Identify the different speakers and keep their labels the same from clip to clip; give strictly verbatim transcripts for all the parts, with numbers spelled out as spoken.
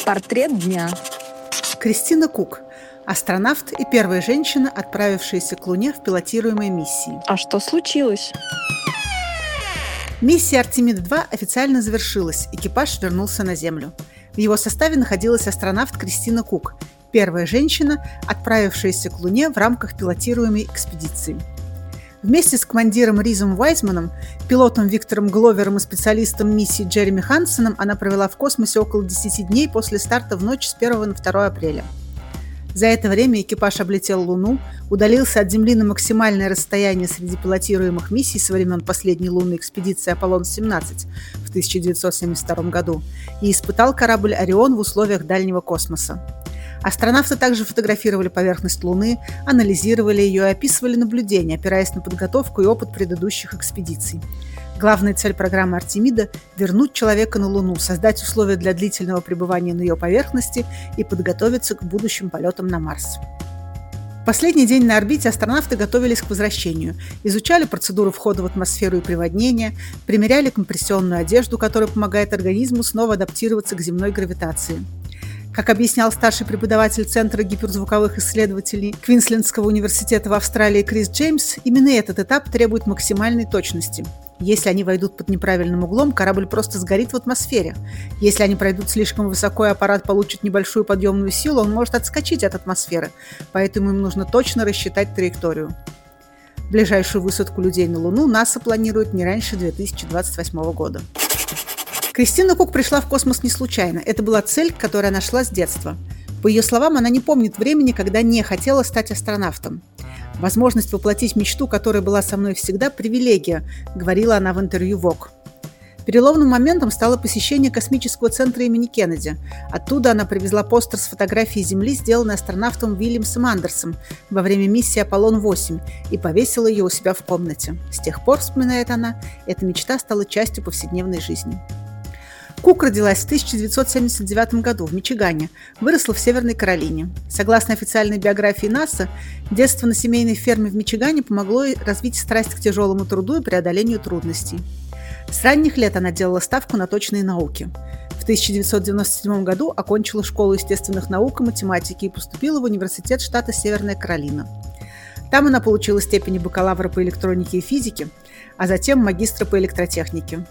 Speaker 1: Портрет дня.
Speaker 2: Кристина Кук – астронавт и первая женщина, отправившаяся к Луне в пилотируемой миссии.
Speaker 1: А что случилось?
Speaker 2: Миссия Артемида-два официально завершилась, экипаж вернулся на Землю. В его составе находилась астронавт Кристина Кук, первая женщина, отправившаяся к Луне в рамках пилотируемой экспедиции. Вместе с командиром Ризом Уайзманом, пилотом Виктором Гловером и специалистом миссии Джереми Хансеном она провела в космосе около десяти дней после старта в ночь с первого на второе апреля. За это время экипаж облетел Луну, удалился от Земли на максимальное расстояние среди пилотируемых миссий со времен последней лунной экспедиции Аполлон семнадцать в тысяча девятьсот семьдесят втором году и испытал корабль «Орион» в условиях дальнего космоса. Астронавты также фотографировали поверхность Луны, анализировали ее и описывали наблюдения, опираясь на подготовку и опыт предыдущих экспедиций. Главная цель программы Артемида – вернуть человека на Луну, создать условия для длительного пребывания на ее поверхности и подготовиться к будущим полетам на Марс. В последний день на орбите астронавты готовились к возвращению, изучали процедуру входа в атмосферу и приводнения, примеряли компрессионную одежду, которая помогает организму снова адаптироваться к земной гравитации. Как объяснял старший преподаватель Центра гиперзвуковых исследователей Квинслендского университета в Австралии Крис Джеймс, именно этот этап требует максимальной точности. Если они войдут под неправильным углом, корабль просто сгорит в атмосфере. Если они пройдут слишком высоко и аппарат получит небольшую подъемную силу, он может отскочить от атмосферы, поэтому им нужно точно рассчитать траекторию. Ближайшую высадку людей на Луну НАСА планирует не раньше две тысячи двадцать восьмого года. Кристина Кук пришла в космос не случайно. Это была цель, которую она шла с детства. По ее словам, она не помнит времени, когда не хотела стать астронавтом. «Возможность воплотить мечту, которая была со мной всегда, привилегия», говорила она в интервью Vogue. Переломным моментом стало посещение космического центра имени Кеннеди. Оттуда она привезла постер с фотографией Земли, сделанной астронавтом Уильямсом Андерсом во время миссии Аполлон восемь, и повесила ее у себя в комнате. С тех пор, вспоминает она, эта мечта стала частью повседневной жизни. Кук родилась в тысяча девятьсот семьдесят девятом году в Мичигане, выросла в Северной Каролине. Согласно официальной биографии НАСА, детство на семейной ферме в Мичигане помогло ей развить страсть к тяжелому труду и преодолению трудностей. С ранних лет она делала ставку на точные науки. В тысяча девятьсот девяносто седьмом году окончила школу естественных наук и математики и поступила в университет штата Северная Каролина. Там она получила степени бакалавра по электронике и физике, а затем магистра по электротехнике.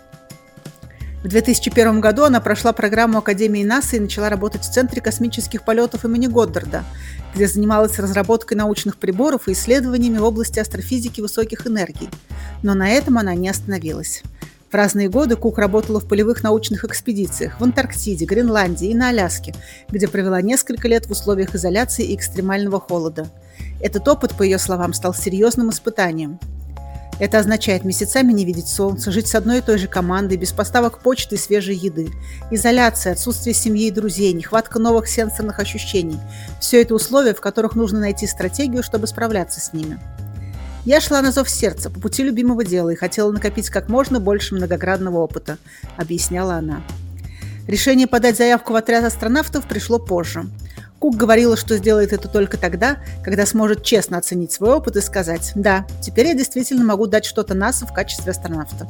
Speaker 2: В две тысячи первом году она прошла программу Академии НАСА и начала работать в Центре космических полетов имени Годдарда, где занималась разработкой научных приборов и исследованиями в области астрофизики высоких энергий. Но на этом она не остановилась. В разные годы Кук работала в полевых научных экспедициях в Антарктиде, Гренландии и на Аляске, где провела несколько лет в условиях изоляции и экстремального холода. Этот опыт, по ее словам, стал серьезным испытанием. Это означает месяцами не видеть солнца, жить с одной и той же командой, без поставок почты и свежей еды. Изоляция, отсутствие семьи и друзей, нехватка новых сенсорных ощущений – все это условия, в которых нужно найти стратегию, чтобы справляться с ними. «Я шла на зов сердца, по пути любимого дела и хотела накопить как можно больше многоградного опыта», – объясняла она. Решение подать заявку в отряд астронавтов пришло позже. Кук говорила, что сделает это только тогда, когда сможет честно оценить свой опыт и сказать: «Да, теперь я действительно могу дать что-то НАСА в качестве астронавта».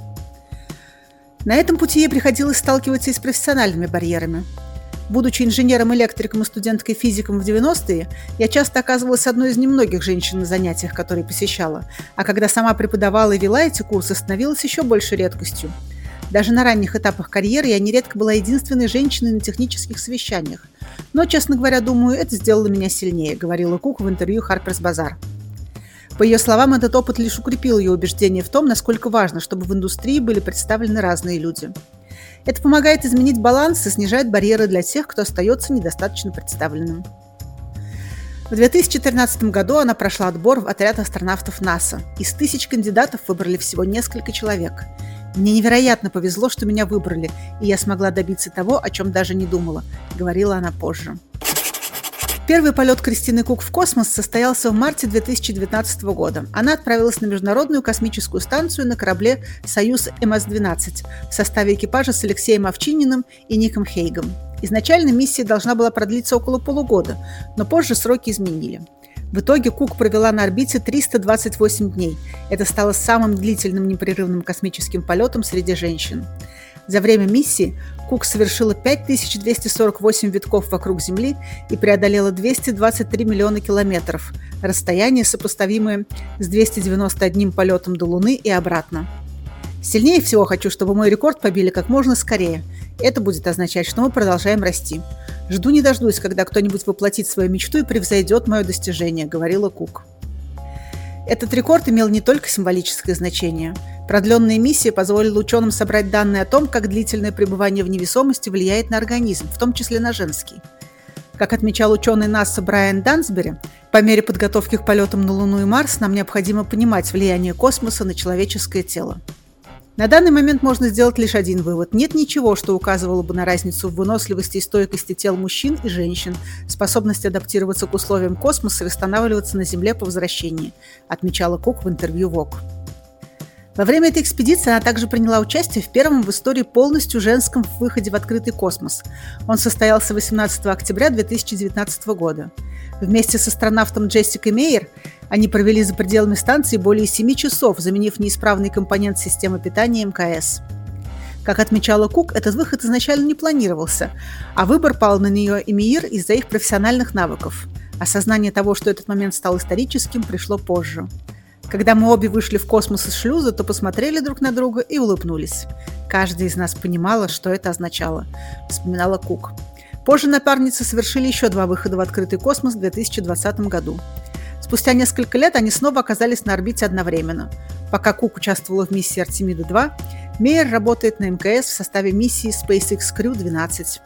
Speaker 2: На этом пути ей приходилось сталкиваться и с профессиональными барьерами. Будучи инженером-электриком и студенткой-физиком в девяностые, я часто оказывалась одной из немногих женщин на занятиях, которые посещала, а когда сама преподавала и вела эти курсы, становилась еще большей редкостью. Даже на ранних этапах карьеры я нередко была единственной женщиной на технических совещаниях. Но, честно говоря, думаю, это сделало меня сильнее, говорила Кук в интервью Harper's Bazaar. По ее словам, этот опыт лишь укрепил ее убеждение в том, насколько важно, чтобы в индустрии были представлены разные люди. Это помогает изменить баланс и снижает барьеры для тех, кто остается недостаточно представленным. В две тысячи тринадцатом году она прошла отбор в отряд астронавтов НАСА. Из тысяч кандидатов выбрали всего несколько человек. «Мне невероятно повезло, что меня выбрали, и я смогла добиться того, о чем даже не думала», — говорила она позже. Первый полет Кристины Кук в космос состоялся в марте две тысячи девятнадцатого года. Она отправилась на Международную космическую станцию на корабле «Союз эм эс двенадцать» в составе экипажа с Алексеем Овчинниным и Ником Хейгом. Изначально миссия должна была продлиться около полугода, но позже сроки изменили. В итоге Кук провела на орбите триста двадцать восемь дней. Это стало самым длительным непрерывным космическим полетом среди женщин. За время миссии Кук совершила пять тысяч двести сорок восемь витков вокруг Земли и преодолела двести двадцать три миллиона километров, расстояние, сопоставимое с двумястами девяноста одним полетом до Луны и обратно. Сильнее всего хочу, чтобы мой рекорд побили как можно скорее. Это будет означать, что мы продолжаем расти. Жду не дождусь, когда кто-нибудь воплотит свою мечту и превзойдет мое достижение, говорила Кук. Этот рекорд имел не только символическое значение. Продленная миссия позволила ученым собрать данные о том, как длительное пребывание в невесомости влияет на организм, в том числе на женский. Как отмечал ученый НАСА Брайан Дансбери, по мере подготовки к полетам на Луну и Марс нам необходимо понимать влияние космоса на человеческое тело. На данный момент можно сделать лишь один вывод. Нет ничего, что указывало бы на разницу в выносливости и стойкости тел мужчин и женщин, способности адаптироваться к условиям космоса и восстанавливаться на Земле по возвращении, отмечала Кук в интервью Vogue. Во время этой экспедиции она также приняла участие в первом в истории полностью женском выходе в открытый космос. Он состоялся восемнадцатого октября две тысячи девятнадцатого года. Вместе с астронавтом Джессикой Мейер они провели за пределами станции более семи часов, заменив неисправный компонент системы питания эм ка эс. Как отмечала Кук, этот выход изначально не планировался, а выбор пал на нее и Мейер из-за их профессиональных навыков. Осознание того, что этот момент стал историческим, пришло позже. Когда мы обе вышли в космос из шлюза, то посмотрели друг на друга и улыбнулись. Каждая из нас понимала, что это означало, вспоминала Кук. Позже напарницы совершили еще два выхода в открытый космос в две тысячи двадцатом году. Спустя несколько лет они снова оказались на орбите одновременно. Пока Кук участвовала в миссии Артемида два, Мейер работает на эм ка эс в составе миссии SpaceX Crew двенадцать.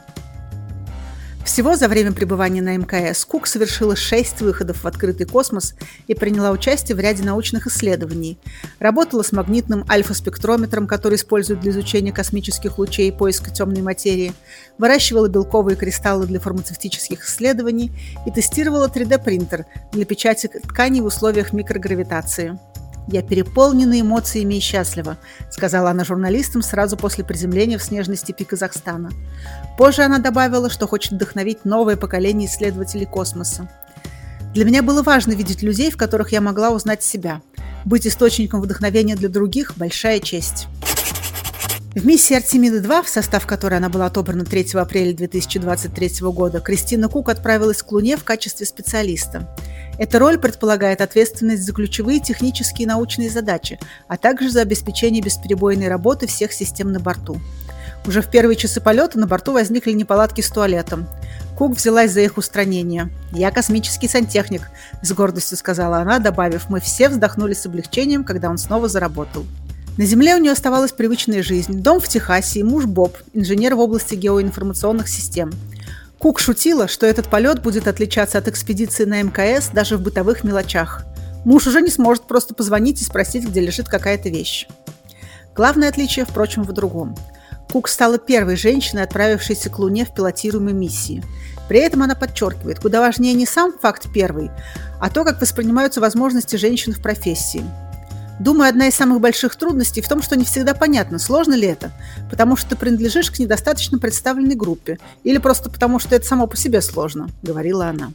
Speaker 2: Всего за время пребывания на эм ка эс Кук совершила шесть выходов в открытый космос и приняла участие в ряде научных исследований. Работала с магнитным альфа-спектрометром, который используют для изучения космических лучей и поиска темной материи, выращивала белковые кристаллы для фармацевтических исследований и тестировала три дэ принтер для печати тканей в условиях микрогравитации. «Я переполнена эмоциями и счастлива», — сказала она журналистам сразу после приземления в снежной степи Казахстана. Позже она добавила, что хочет вдохновить новое поколение исследователей космоса. «Для меня было важно видеть людей, в которых я могла узнать себя. Быть источником вдохновения для других – большая честь». В миссии Артемида два, в состав которой она была отобрана третьего апреля две тысячи двадцать третьего года, Кристина Кук отправилась к Луне в качестве специалиста. Эта роль предполагает ответственность за ключевые технические и научные задачи, а также за обеспечение бесперебойной работы всех систем на борту. Уже в первые часы полета на борту возникли неполадки с туалетом. Кук взялась за их устранение. «Я космический сантехник», – с гордостью сказала она, добавив: «Мы все вздохнули с облегчением, когда он снова заработал». На Земле у нее оставалась привычная жизнь, дом в Техасе и муж Боб, инженер в области геоинформационных систем. Кук шутила, что этот полет будет отличаться от экспедиции на эм ка эс даже в бытовых мелочах. Муж уже не сможет просто позвонить и спросить, где лежит какая-то вещь. Главное отличие, впрочем, в другом. Кук стала первой женщиной, отправившейся к Луне в пилотируемой миссии. При этом она подчеркивает, куда важнее не сам факт первый, а то, как воспринимаются возможности женщин в профессии. Думаю, одна из самых больших трудностей в том, что не всегда понятно, сложно ли это, потому что ты принадлежишь к недостаточно представленной группе, или просто потому, что это само по себе сложно, говорила она.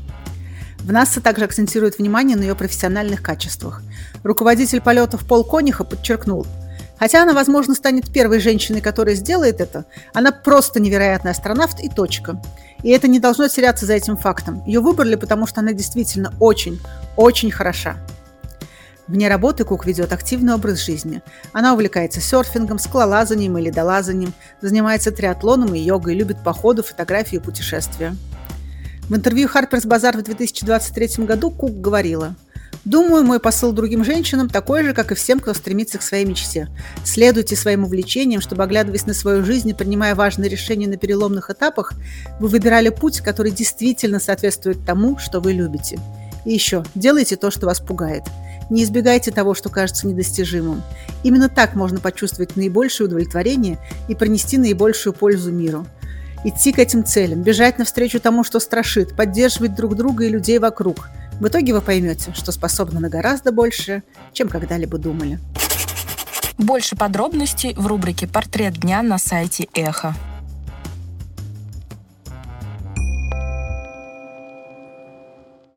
Speaker 2: В НАСА также акцентирует внимание на ее профессиональных качествах. Руководитель полетов Пол Кониха подчеркнул: хотя она, возможно, станет первой женщиной, которая сделает это, она просто невероятный астронавт и точка. И это не должно теряться за этим фактом. Ее выбрали, потому что она действительно очень, очень хороша. Вне работы Кук ведет активный образ жизни. Она увлекается серфингом, скалолазанием и ледолазанием, занимается триатлоном и йогой, любит походы, фотографии и путешествия. В интервью Harper's Bazaar в две тысячи двадцать третьем году Кук говорила: «Думаю, мой посыл другим женщинам такой же, как и всем, кто стремится к своей мечте. Следуйте своим увлечениям, чтобы, оглядываясь на свою жизнь и принимая важные решения на переломных этапах, вы выбирали путь, который действительно соответствует тому, что вы любите. И еще, делайте то, что вас пугает. Не избегайте того, что кажется недостижимым. Именно так можно почувствовать наибольшее удовлетворение и принести наибольшую пользу миру. Идти к этим целям, бежать навстречу тому, что страшит, поддерживать друг друга и людей вокруг. В итоге вы поймете, что способны на гораздо больше, чем когда-либо думали».
Speaker 3: Больше подробностей в рубрике «Портрет дня» на сайте Эхо.